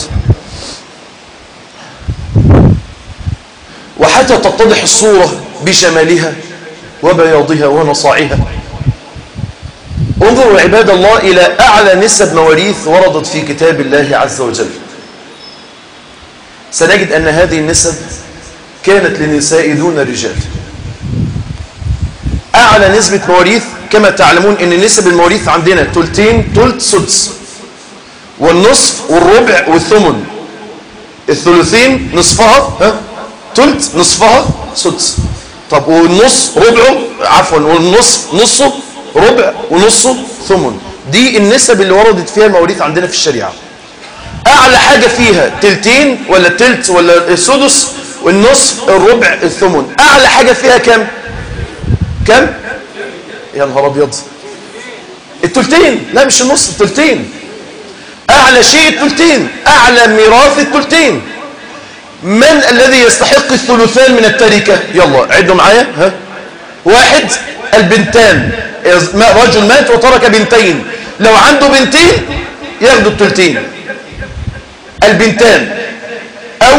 وحتى تتضح الصورة بجمالها وبياضها ونصاعها انظروا عباد الله إلى أعلى نسب مواريث وردت في كتاب الله عز وجل. سنجد أن هذه النسب كانت للنساء دون الرجال. أعلى نسبة مواريث كما تعلمون أن نسب المواريث عندنا تلتين تلت سدس، والنصف والربع والثمن. الثلثين نصفها ها تلت، نصفها سدس. طب والنص ربعه عفوا والنصف نصه ربع ونصه ثمن. دي النسب اللي وردت فيها المواريث عندنا في الشريعة. أعلى حاجة فيها تلتين ولا تلت ولا السدس والنصف الربع الثمن. أعلى حاجة فيها كم؟ كم؟ يا نهار أبيض، التلتين. لا مش النص، التلتين. أعلى شيء التلتين، أعلى ميراث التلتين. من الذي يستحق الثلثان من التركة؟ يلا عدوا معايا. ها واحد البنتان، رجل مات وترك بنتين، لو عنده بنتين ياخدوا الثلثين. البنتان أو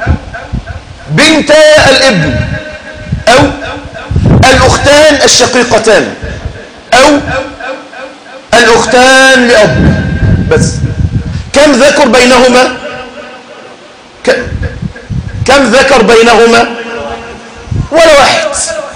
بنتا الابن أو الأختان الشقيقتان أو الأختان لأب. بس كم ذكر بينهما؟ كم ذكر بينهما؟ ولا واحد،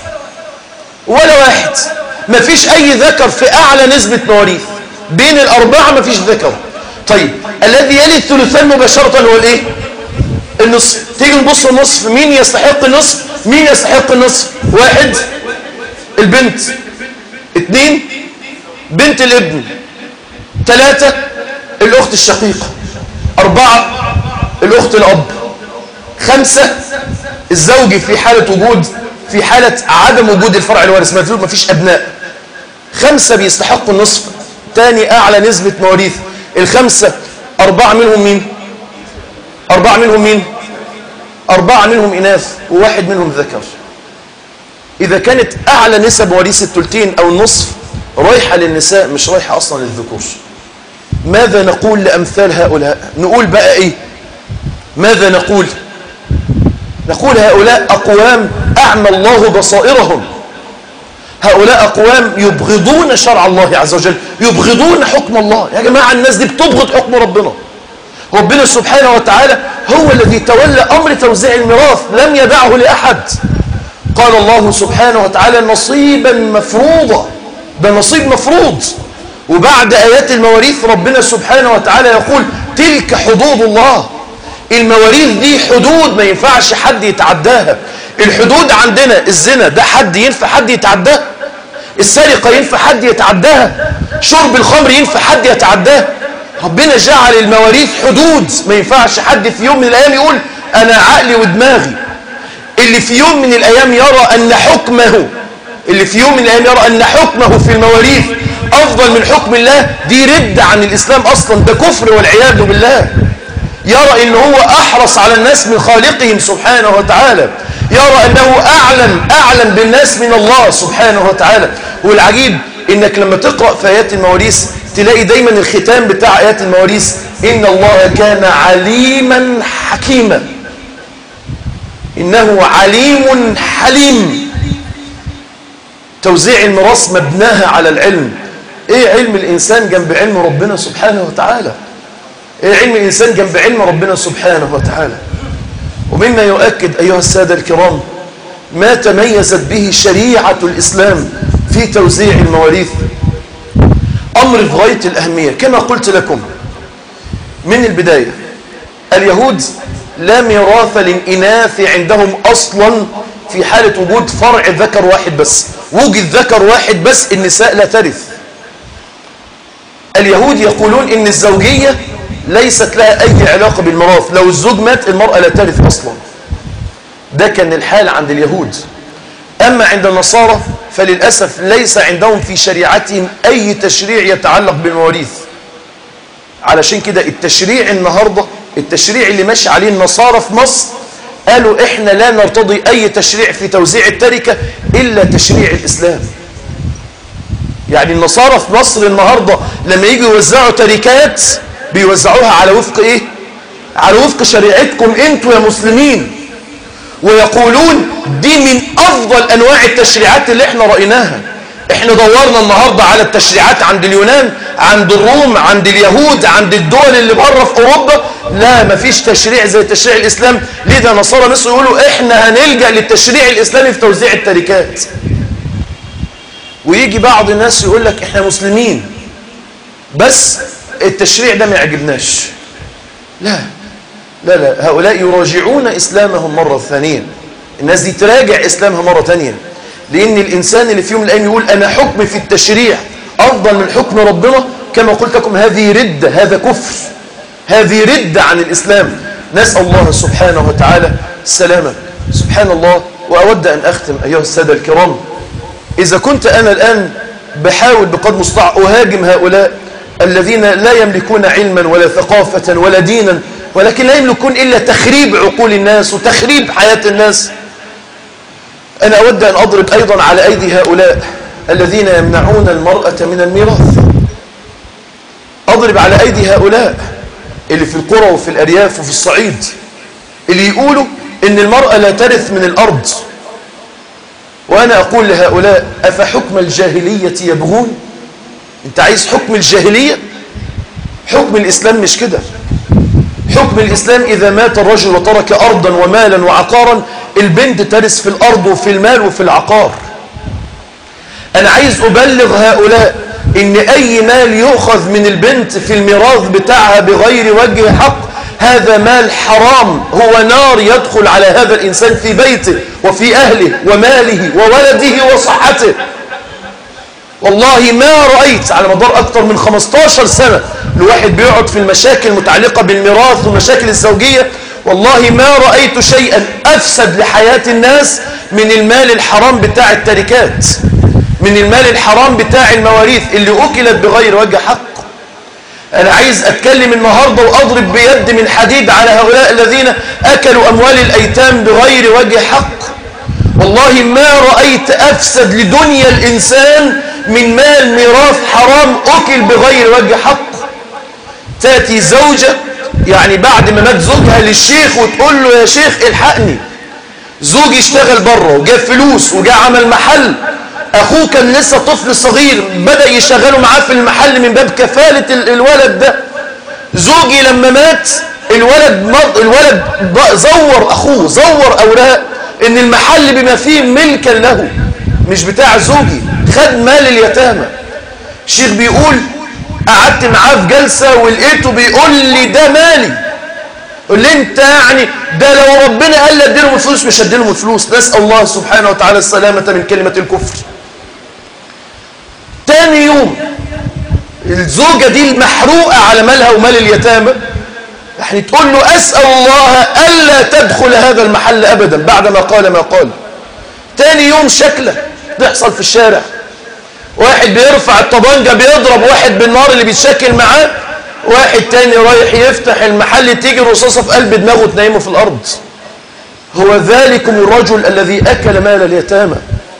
ولا واحد. ما فيش أي ذكر في أعلى نسبة مواريث بين الأربعة، ما فيش ذكر. طيب الذي يلي الثلثان مباشرة هو الإيه؟ النصف. تيجي نبص النصف، مين يستحق النصف؟ مين يستحق النصف؟ واحد البنت، اثنين بنت الابن، ثلاثة الأخت الشقيقة، أربعة الأخت الأب، خمسة الزوج في حالة وجود في حالة عدم وجود الفرع الوارث، ما فيش أبناء. خمسة بيستحقوا النصف، تاني أعلى نسبة مواريث. الخمسة أربعة منهم مين؟ أربعة منهم مين؟ أربعة منهم إناث وواحد منهم ذكر. إذا كانت أعلى نسب مواريث الثلثين أو النصف رايحة للنساء مش رايحة أصلا للذكور، ماذا نقول لأمثال هؤلاء؟ نقول بقى إيه؟ ماذا نقول؟ نقول هؤلاء أقوام أعمى الله بصائرهم، هؤلاء أقوام يبغضون شرع الله عز وجل، يبغضون حكم الله. يا جماعة الناس دي بتبغض حكم ربنا. ربنا سبحانه وتعالى هو الذي تولى أمر توزيع الميراث، لم يدعه لأحد. قال الله سبحانه وتعالى نصيبا مفروضا، ده نصيب مفروض. وبعد آيات المواريث ربنا سبحانه وتعالى يقول تلك حدود الله. المواريث دي حدود ما ينفعش حد يتعداها. الحدود عندنا الزنا ده حد ينفع حد يتعداها؟ السرقة ينفع حد يتعداها؟ شرب الخمر ينفع حد يتعداها؟ ربنا جعل المواريث حدود ما ينفعش حد في يوم من الأيام يقول أنا عقلي ودماغي. اللي في يوم من الأيام يرى أن حكمه اللي في يوم من الأيام يرى أن حكمه في المواريث أفضل من حكم الله، دي رد عن الإسلام أصلا، ده كفر والعياذ بالله. يرى أنه هو أحرص على الناس من خالقهم سبحانه وتعالى، يرى أنه أعلم أعلم بالناس من الله سبحانه وتعالى. والعجيب إنك لما تقرأ في آيات المواريث تلاقي دايما الختام بتاع آيات المواريث إن الله كان عليما حكيما، إنه عليم حليم. توزيع الميراث مبناها على العلم. إيه علم الإنسان جنب علم ربنا سبحانه وتعالى؟ إيه علم الإنسان جنب علم ربنا سبحانه وتعالى؟ ومما يؤكد أيها السادة الكرام ما تميزت به شريعة الإسلام في توزيع المواريث، أمر في غاية الأهمية. كما قلت لكم من البداية، اليهود لا ميراث للإناث عندهم أصلا في حالة وجود فرع ذكر واحد بس. وجد ذكر واحد بس النساء لا ترث. اليهود يقولون إن الزوجية ليست لها أي علاقة بالميراث، لو الزوج مات المرأة لا ترث أصلا. ده كان الحال عند اليهود. أما عند النصارى فللأسف ليس عندهم في شريعتهم أي تشريع يتعلق بالمواريث. علشان كده التشريع النهاردة، التشريع اللي ماشي عليه النصارى في مصر، قالوا إحنا لا نرتضي أي تشريع في توزيع التركة إلا تشريع الإسلام. يعني النصارى في مصر النهاردة لما يجوا يوزعوا تركات بيوزعوها على وفق إيه؟ على وفق شريعتكم أنتوا يا مسلمين، ويقولون دي من أفضل أنواع التشريعات اللي احنا رأيناها. احنا دورنا النهاردة على التشريعات عند اليونان، عند الروم، عند اليهود، عند الدول اللي بره في أوروبا، لا مفيش تشريع زي تشريع الإسلام. لذا نصارى مصر يقولوا احنا هنلجأ للتشريع الإسلامي في توزيع التركات. ويجي بعض الناس يقول لك احنا مسلمين بس التشريع ده ما يعجبناش. لا لا لا، هؤلاء يراجعون إسلامهم مرة ثانية. الناس دي تراجع إسلامها مرة ثانية، لأن الإنسان اللي في يوم من الأيام يقول أنا حكم في التشريع أفضل من حكم ربنا، كما قلت لكم هذه ردة، هذا كفر، هذه ردة عن الإسلام. نسأل الله سبحانه وتعالى السلامة. سبحان الله. وأود أن أختم أيها السادة الكرام، إذا كنت أنا الآن بحاول بقدر المستطاع أهاجم هؤلاء الذين لا يملكون علما ولا ثقافة ولا دينا ولكن لا يملكون إلا تخريب عقول الناس وتخريب حياة الناس. أنا أود أن أضرب أيضا على أيدي هؤلاء الذين يمنعون المرأة من الميراث. أضرب على أيدي هؤلاء اللي في القرى وفي الأرياف وفي الصعيد اللي يقولوا إن المرأة لا ترث من الأرض. وأنا أقول لهؤلاء: أفحكم الجاهلية يبغون؟ أنت عايز حكم الجاهلية؟ حكم الإسلام مش كده. حكم الإسلام إذا مات الرجل وترك أرضا ومالا وعقارا، البنت ترث في الأرض وفي المال وفي العقار. أنا عايز أبلغ هؤلاء إن أي مال يؤخذ من البنت في الميراث بتاعها بغير وجه حق، هذا مال حرام، هو نار يدخل على هذا الإنسان في بيته وفي أهله وماله وولده وصحته. والله ما رأيت على مدار أكثر من خمسة عشر سنة الواحد بيقعد في المشاكل المتعلقة بالميراث والمشاكل الزوجية، والله ما رأيت شيئا أفسد لحياة الناس من المال الحرام بتاع التركات، من المال الحرام بتاع المواريث اللي أكلت بغير وجه حق. أنا عايز أتكلم النهاردة وأضرب بيد من حديد على هؤلاء الذين أكلوا أموال الأيتام بغير وجه حق. والله ما رأيت أفسد لدنيا الإنسان من مال ميراث حرام أكل بغير وجه حق. تأتي زوجة يعني بعد ما مات زوجها للشيخ وتقول له: يا شيخ الحقني، زوجي اشتغل بره وجاب فلوس وجاء عمل محل، أخوه كان لسه طفل صغير بدأ يشغله معاه في المحل من باب كفالة الولد ده. زوجي لما مات الولد الولد زور أخوه، زور أوراق إن المحل بما فيه ملكا له مش بتاع زوجي، خد مال اليتامى. الشيخ بيقول: قعدت معاه في جلسة ولقيته بيقول لي: ده مالي. قل لي انت يعني ده لو ربنا قال لي اديلهم الفلوس مش هديلهم الفلوس. نسأل الله سبحانه وتعالى السلامة من كلمة الكفر. تاني يوم الزوجة دي المحروقة على مالها ومال اليتامى يعني تقول له: أسأل الله ألا تدخل هذا المحل أبدا بعدما قال ما قال. تاني يوم شكلة تحصل في الشارع، واحد بيرفع الطبنجة بيضرب واحد بالنار اللي بيتشكل معاه، واحد تاني رايح يفتح المحل تيجي رصاصة في قلب دماغه تنيمه في الأرض. هو ذلكم الرجل الذي أكل مال اليتامى.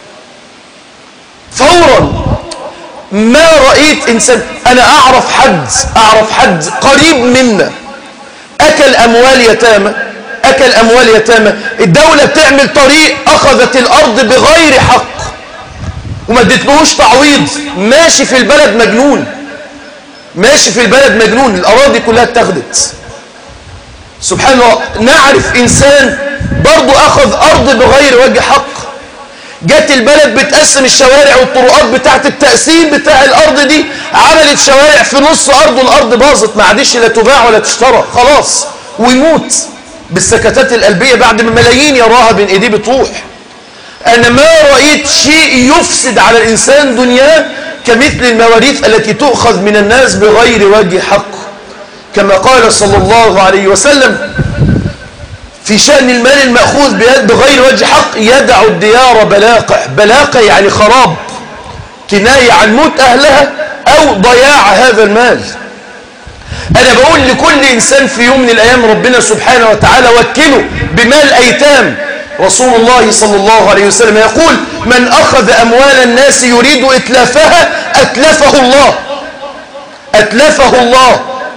فورا ما رأيت إنسان. أنا أعرف حد أعرف حد قريب منا أكل أموال يتامى، أكل أموال يتامى. الدولة بتعمل طريق أخذت الأرض بغير حق وما ادتلهوش تعويض، ماشي في البلد مجنون، ماشي في البلد مجنون، الأراضي كلها اتخذت. سبحان الله. نعرف إنسان برضو أخذ أرض بغير وجه حق، جت البلد بتقسم الشوارع والطرقات بتاعت التقسيم بتاع الأرض دي، عملت شوارع في نص أرض والأرض باظت ما عادش لا تباع ولا تشترى خلاص، ويموت بالسكتات القلبية بعد ما ملايين يراها بين إيديه بتروح. أنا ما رأيت شيء يفسد على الإنسان دنياه كمثل المواريث التي تؤخذ من الناس بغير وجه حق، كما قال صلى الله عليه وسلم في شأن المال المأخوذ بغير وجه حق: يدع الديار بلاقع. بلاقع يعني خراب، كناية عن موت أهلها أو ضياع هذا المال. أنا بقول لكل إنسان في يوم من الأيام ربنا سبحانه وتعالى وكله بمال أيتام. رسول الله صلى الله عليه وسلم يقول: من أخذ أموال الناس يريد إتلافها أتلفه الله، أتلفه الله.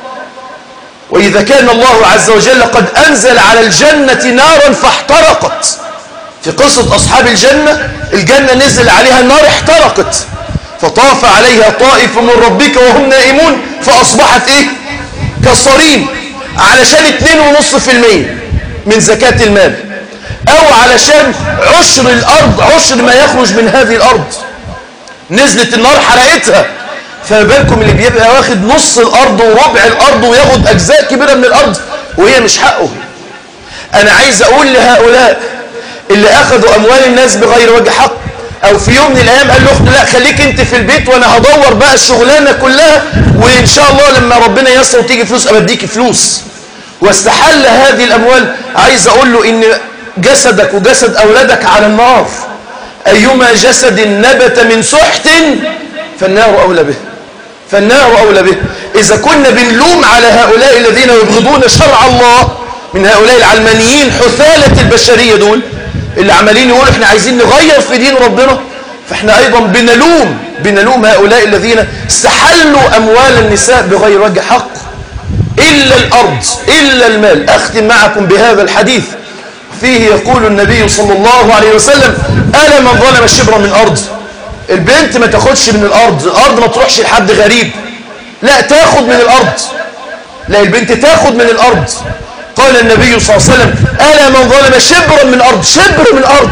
وإذا كان الله عز وجل قد أنزل على الجنة نارا فاحترقت، في قصة أصحاب الجنة الجنة نزل عليها النار احترقت، فطاف عليها طائف من ربك وهم نائمون فأصبحت إيه؟ كالصريم. علشان اتنين ونص في المية من زكاة المال، أو علشان عشر الأرض، عشر ما يخرج من هذه الأرض نزلت النار حرقتها. فما بالكم اللي بيبقى واخد نص الأرض وربع الأرض وياخد أجزاء كبيرة من الأرض وهي مش حقه. أنا عايز أقول لهؤلاء اللي أخذوا أموال الناس بغير وجه حق، أو في يوم من الأيام قال له أخت لا خليك أنت في البيت وأنا هدور بقى الشغلانة كلها وإن شاء الله لما ربنا يسر وتيجي فلوس أبديك فلوس، واستحل هذه الأموال، عايز أقول له إن جسدك وجسد أولادك على النار. أيما جسد نبت من سحت فالنار أولى به. فالنار أولى به. إذا كنا بنلوم على هؤلاء الذين يبغضون شرع الله من هؤلاء العلمانيين حثالة البشرية دول اللي عمالين يقولوا احنا عايزين نغير في دين ربنا، فاحنا أيضا بنلوم بنلوم هؤلاء الذين استحلوا أموال النساء بغير وجه حق إلا الأرض إلا المال. أختم معكم بهذا الحديث فيه يقول النبي صلى الله عليه وسلم: ألا من ظلم شبرا من أرض. البنت ما تاخدش من الأرض، الأرض ما تروحش لحد غريب، لا تاخد من الأرض، لا البنت تاخد من الأرض. قال النبي صلى الله عليه وسلم: ألا من ظلم شبرا من أرض، شبر من الأرض.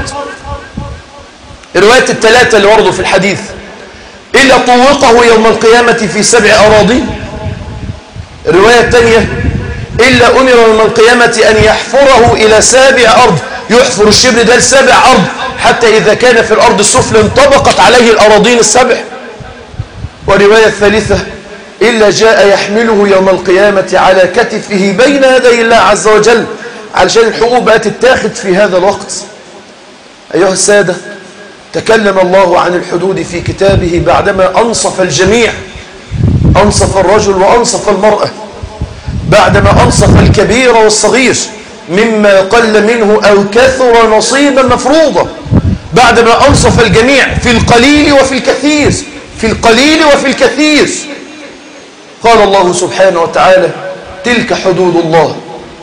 الروايات الثلاثة اللي وردوا في الحديث: إلا طوقه يوم القيامة في سبع أراضين. الرواية الثانية: إلا أمر يوم القيامة أن يحفره إلى سابع أرض، يحفر الشبر ده لسابع أرض حتى إذا كان في الأرض السفلى انطبقت عليه الأراضين السبع. والرواية الثالثة: إلا جاء يحمله يوم القيامة على كتفه بين يدي الله عز وجل، علشان الحقوق بقى تتاخد في هذا الوقت. أيها السادة، تكلم الله عن الحدود في كتابه بعدما أنصف الجميع، أنصف الرجل وأنصف المرأة، بعدما أنصف الكبير والصغير مما قل منه أو كثر نصيبا مفروضا، بعدما أنصف الجميع في القليل وفي الكثير، في القليل وفي الكثير. قال الله سبحانه وتعالى: تلك حدود الله.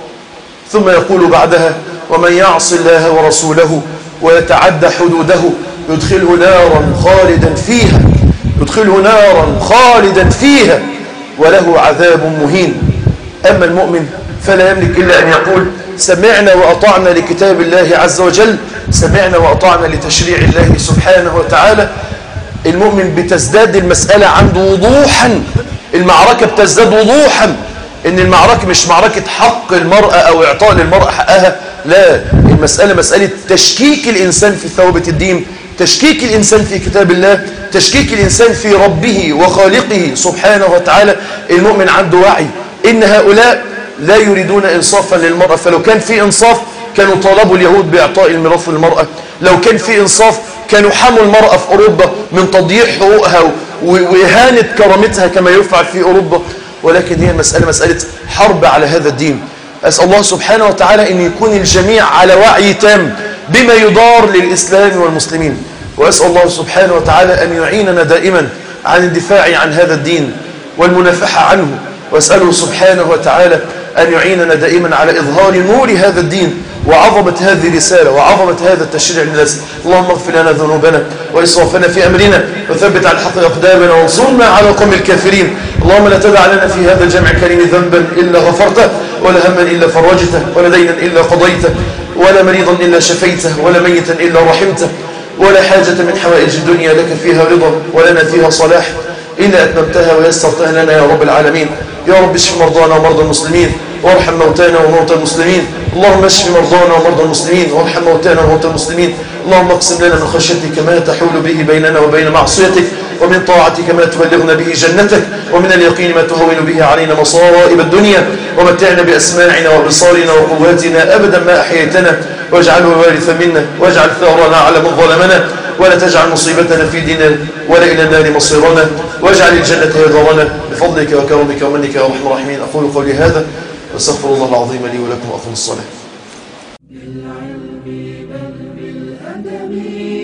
ثم يقول بعدها: ومن يعص الله ورسوله ويتعدى حدوده يدخله نارا خالدا فيها، يدخله نارا خالدا فيها وله عذاب مهين. أما المؤمن فلا يملك إلا أن يقول: سمعنا وأطعنا لكتاب الله عز وجل، سمعنا وأطعنا لتشريع الله سبحانه وتعالى. المؤمن بتزداد المسألة عنده وضوحا، المعركة بتزداد وضوحا، إن المعركة مش معركة حق المرأة أو إعطاء للمرأة حقها، لا، المسألة مسألة تشكيك الإنسان في ثوابت الدين، تشكيك الإنسان في كتاب الله، تشكيك الإنسان في ربه وخالقه سبحانه وتعالى. المؤمن عنده وعي إن هؤلاء لا يريدون إنصافا للمرأة، فلو كان في إنصاف كانوا طالبوا اليهود بإعطاء الميراث للمرأة، لو كان في إنصاف كانوا حموا المرأة في أوروبا من تضييع حقوقها وإهانة كرامتها كما يفعل في أوروبا. ولكن هي المسألة مسألة حرب على هذا الدين. أسأل الله سبحانه وتعالى أن يكون الجميع على وعي تام بما يضار للإسلام والمسلمين، وأسأل الله سبحانه وتعالى أن يعيننا دائما عن الدفاع عن هذا الدين والمنافحة عنه، وأسأله سبحانه وتعالى أن يعيننا دائما على إظهار نور هذا الدين وعظمة هذه الرسالة وعظمة هذا التشريع للناس. اللهم اغفر لنا ذنوبنا وإسرافنا في أمرنا وثبت على الحق أقدامنا وانصرنا على القوم الكافرين. اللهم لا تدع لنا في هذا الجمع الكريم ذنبا إلا غفرته، ولا هما إلا فرجته، ولا دينا إلا قضيته، ولا مريضا إلا شفيته، ولا ميتا إلا رحمته، ولا حاجة من حوائج الدنيا لك فيها رضا ولنا فيها صلاح إلا أتممتها ويسرتها لنا يا رب العالمين. يا رب اشف مرضانا ومرضى المسلمين وارحم موتانا وموتى المسلمين. اللهم اشف مرضانا ومرضى المسلمين وارحم موتانا وموتى المسلمين. اللهم اقسم لنا من خشيتك ما تحول به بيننا وبين معصيتك، ومن طاعتك ما تبلغنا به جنتك، ومن اليقين ما تهون به علينا مصائب الدنيا، ومتعنا بأسماعنا وبصارنا وقواتنا أبدا ما أحييتنا، واجعله الوارث منا، واجعل ثارنا على من ظلمنا، ولا تجعل مصيبتنا في ديننا ولا إلى النار مصيرنا، واجعل الجنة هي دارنا بفضلك وكرمك ومنك يا أرحم الراحمين. أقول قولي هذا واستغفر الله العظيم لي ولكم وأقم الصلاة. بالعلم بل بالأدب